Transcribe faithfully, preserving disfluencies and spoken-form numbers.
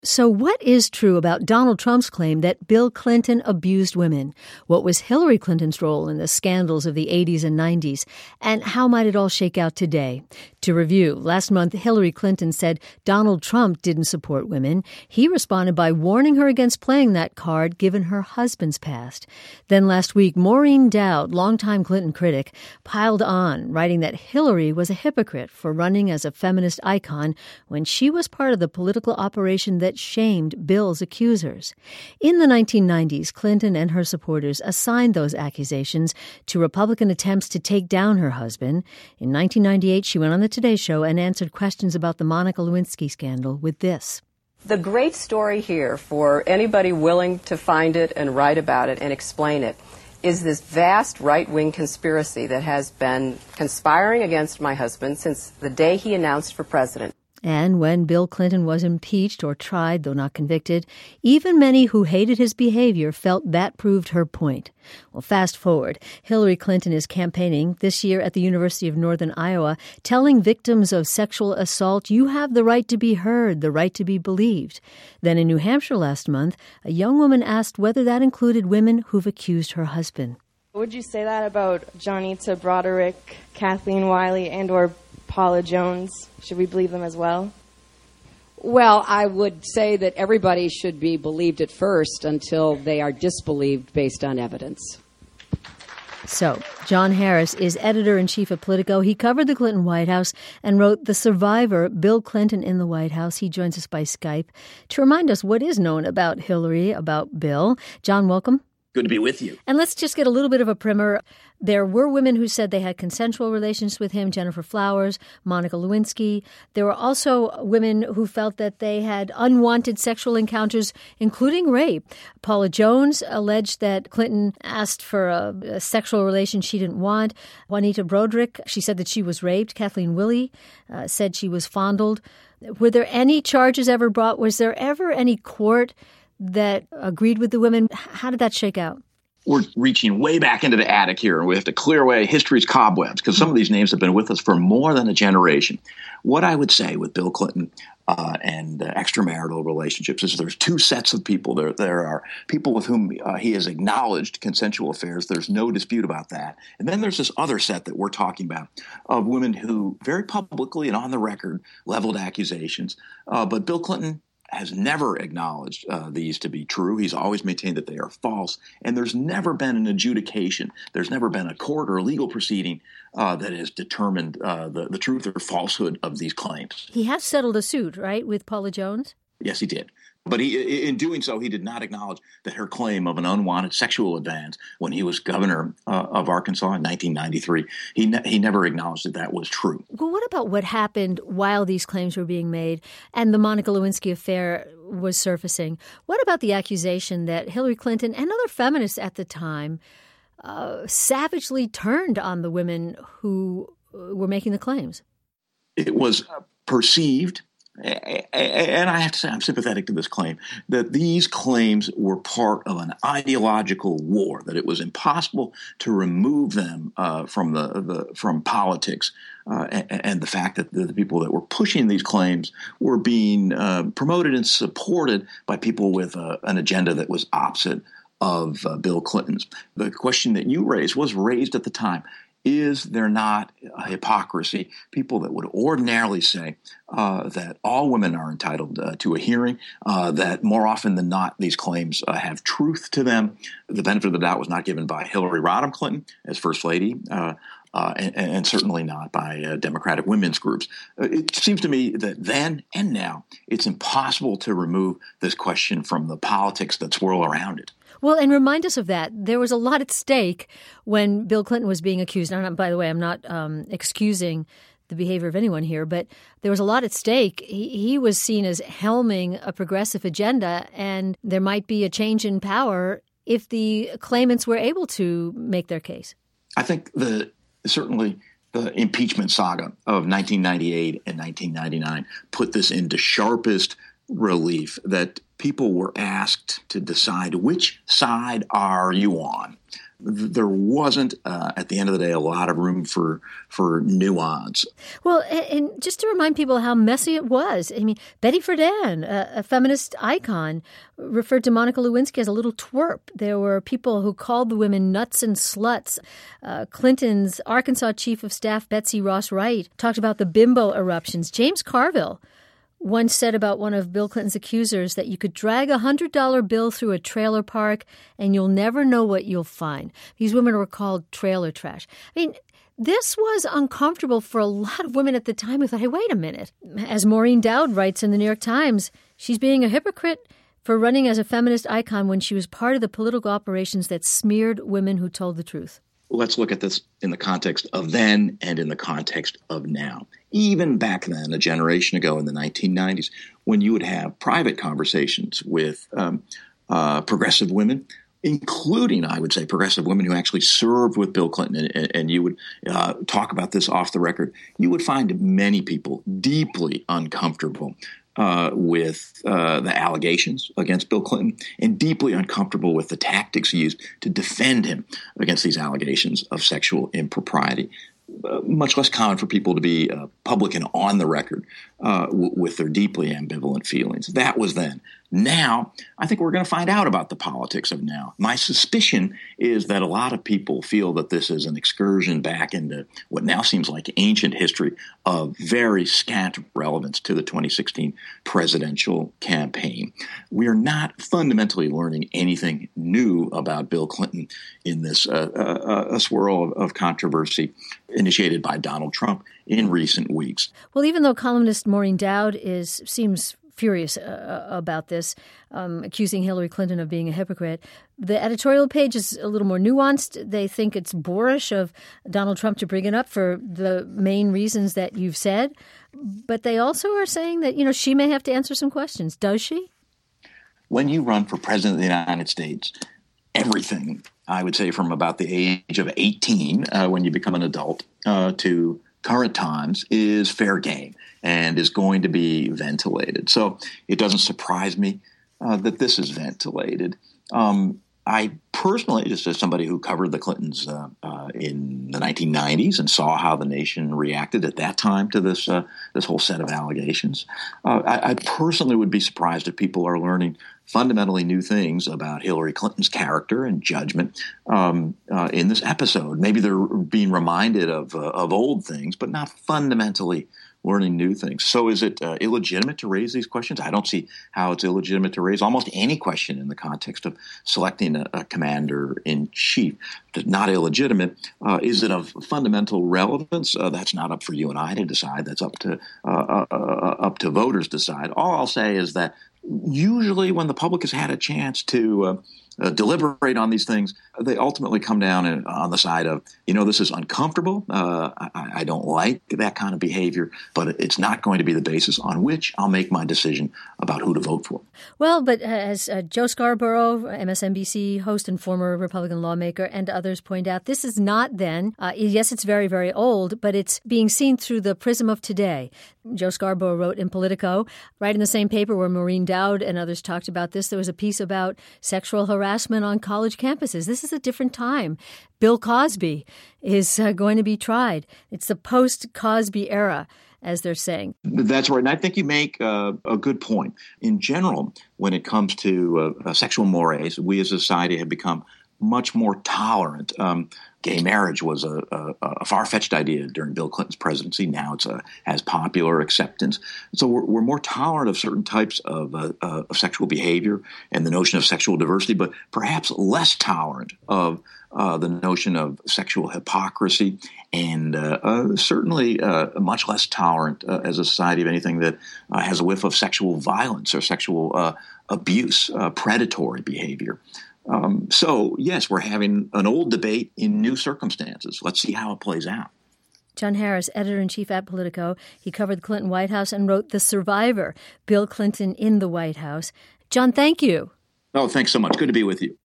So what is true about Donald Trump's claim that Bill Clinton abused women? What was Hillary Clinton's role in the scandals of the eighties and nineties? And how might it all shake out today? To review, last month Hillary Clinton said Donald Trump didn't support women. He responded by warning her against playing that card given her husband's past. Then last week, Maureen Dowd, longtime Clinton critic, piled on, writing that Hillary was a hypocrite for running as a feminist icon when she was part of the political operation that shamed Bill's accusers. In the nineteen nineties, Clinton and her supporters assigned those accusations to Republican attempts to take down her husband. In nineteen ninety-eight, she went on the Today Show and answered questions about the Monica Lewinsky scandal with this. The great story here, for anybody willing to find it and write about it and explain it, is this vast right-wing conspiracy that has been conspiring against my husband since the day he announced for president. And when Bill Clinton was impeached or tried, though not convicted, even many who hated his behavior felt that proved her point. Well, fast forward. Hillary Clinton is campaigning this year at the University of Northern Iowa, telling victims of sexual assault, you have the right to be heard, the right to be believed. Then in New Hampshire last month, a young woman asked whether that included women who've accused her husband. Would you say that about Johnita Broderick, Kathleen Wiley, and or Paula Jones? Should we believe them as well? Well, I would say that everybody should be believed at first until they are disbelieved based on evidence. So, John Harris is editor-in-chief of Politico. He covered the Clinton White House and wrote The Survivor, Bill Clinton in the White House. He joins us by Skype to remind us what is known about Hillary, about Bill. John, welcome. Good to be with you. And let's just get a little bit of a primer. There were women who said they had consensual relations with him, Jennifer Flowers, Monica Lewinsky. There were also women who felt that they had unwanted sexual encounters, including rape. Paula Jones alleged that Clinton asked for a, a sexual relation she didn't want. Juanita Broderick, she said that she was raped. Kathleen Willey uh, said she was fondled. Were there any charges ever brought? Was there ever any court that agreed with the women? How did that shake out? We're reaching way back into the attic here, and we have to clear away history's cobwebs because some of these names have been with us for more than a generation. What I would say with Bill Clinton uh, and uh, extramarital relationships is there's two sets of people. There, there are people with whom uh, he has acknowledged consensual affairs. There's no dispute about that. And then there's this other set that we're talking about of women who very publicly and on the record leveled accusations. Uh, but Bill Clinton has never acknowledged uh, these to be true. He's always maintained that they are false. And there's never been an adjudication. There's never been a court or a legal proceeding uh, that has determined uh, the, the truth or falsehood of these claims. He has settled a suit, right, with Paula Jones? Yes, he did. But he, in doing so, he did not acknowledge that her claim of an unwanted sexual advance when he was governor uh, of Arkansas in nineteen ninety-three, he ne- he never acknowledged that that was true. Well, what about what happened while these claims were being made and the Monica Lewinsky affair was surfacing? What about the accusation that Hillary Clinton and other feminists at the time uh, savagely turned on the women who were making the claims? It was perceived, and I have to say I'm sympathetic to this claim, that these claims were part of an ideological war, that it was impossible to remove them uh, from the, the from politics, uh, and, and the fact that the, the people that were pushing these claims were being uh, promoted and supported by people with uh, an agenda that was opposite of uh, Bill Clinton's. The question that you raised was raised at the time. Is there not a hypocrisy? People that would ordinarily say uh, that all women are entitled uh, to a hearing, uh, that more often than not these claims uh, have truth to them. The benefit of the doubt was not given by Hillary Rodham Clinton as First Lady, uh, uh, and, and certainly not by uh, Democratic women's groups. Uh, it seems to me that then and now it's impossible to remove this question from the politics that swirl around it. Well, and remind us of that. There was a lot at stake when Bill Clinton was being accused. And by the way, I'm not um, excusing the behavior of anyone here, but there was a lot at stake. He, he was seen as helming a progressive agenda, and there might be a change in power if the claimants were able to make their case. I think the certainly the impeachment saga of nineteen ninety-eight and nineteen ninety-nine put this into sharpest relief, that people were asked to decide which side are you on. there wasn't, uh, at the end of the day, a lot of room for for nuance. Well, and just to remind people how messy it was, I mean, Betty Friedan, a, a feminist icon, referred to Monica Lewinsky as a little twerp. There were people who called the women nuts and sluts. Uh, Clinton's Arkansas chief of staff, Betsy Ross Wright, talked about the bimbo eruptions. James Carville once said about one of Bill Clinton's accusers that you could drag a one hundred dollar bill through a trailer park and you'll never know what you'll find. These women were called trailer trash. I mean, this was uncomfortable for a lot of women at the time who thought, hey, wait a minute. As Maureen Dowd writes in the New York Times, she's being a hypocrite for running as a feminist icon when she was part of the political operations that smeared women who told the truth. Let's look at this in the context of then and in the context of now. Even back then, a generation ago in the nineteen nineties, when you would have private conversations with um, uh, progressive women, including, I would say, progressive women who actually served with Bill Clinton, and, and you would uh, talk about this off the record, you would find many people deeply uncomfortable Uh, with uh, the allegations against Bill Clinton and deeply uncomfortable with the tactics used to defend him against these allegations of sexual impropriety. Uh, much less common for people to be uh, public and on the record uh, w- with their deeply ambivalent feelings. That was then. Now, I think we're going to find out about the politics of now. My suspicion is that a lot of people feel that this is an excursion back into what now seems like ancient history of very scant relevance to the twenty sixteen presidential campaign. We are not fundamentally learning anything new about Bill Clinton in this uh, uh, a swirl of, of controversy initiated by Donald Trump in recent weeks. Well, even though columnist Maureen Dowd is seems furious uh, about this, um, accusing Hillary Clinton of being a hypocrite, the editorial page is a little more nuanced. They think it's boorish of Donald Trump to bring it up for the main reasons that you've said. But they also are saying that, you know, she may have to answer some questions. Does she? When you run for president of the United States, everything, I would say from about the age of eighteen, uh, when you become an adult, uh, to current times, is fair game and is going to be ventilated. So it doesn't surprise me uh, that this is ventilated. Um, I personally, just as somebody who covered the Clintons uh, uh, in the nineteen nineties and saw how the nation reacted at that time to this uh, this whole set of allegations, uh, I, I personally would be surprised if people are learning fundamentally new things about Hillary Clinton's character and judgment um, uh, in this episode. Maybe they're being reminded of uh, of old things, but not fundamentally learning new things. So is it uh, illegitimate to raise these questions? I don't see how it's illegitimate to raise almost any question in the context of selecting a, a commander-in-chief. It's not illegitimate. Uh, is it of fundamental relevance? Uh, that's not up for you and I to decide. That's up to uh, uh, uh, up to voters to decide. All I'll say is that usually when the public has had a chance to uh, uh, deliberate on these things, they ultimately come down and, on the side of, you know, this is uncomfortable. Uh, I, I don't like that kind of behavior, but it's not going to be the basis on which I'll make my decision about who to vote for. Well, but as uh, Joe Scarborough, M S N B C host and former Republican lawmaker, and others point out, this is not then. Uh, yes, it's very, very old, but it's being seen through the prism of today. Joe Scarborough wrote in Politico, right in the same paper where Maureen Dowd and others talked about this, there was a piece about sexual harassment on college campuses. This is a different time. Bill Cosby is uh, going to be tried. It's the post-Cosby era, as they're saying. That's right. And I think you make uh, a good point. In general, when it comes to uh, sexual mores, we as a society have become much more tolerant. Um, gay marriage was a, a, a far-fetched idea during Bill Clinton's presidency. Now it's a, has popular acceptance. So we're, we're more tolerant of certain types of, uh, uh, of sexual behavior and the notion of sexual diversity, but perhaps less tolerant of uh, the notion of sexual hypocrisy, and uh, uh, certainly uh, much less tolerant uh, as a society of anything that uh, has a whiff of sexual violence or sexual uh, abuse, uh, predatory behavior. Um, so, yes, we're having an old debate in new circumstances. Let's see how it plays out. John Harris, editor-in-chief at Politico. He covered the Clinton White House and wrote The Survivor, Bill Clinton in the White House. John, thank you. Oh, thanks so much. Good to be with you.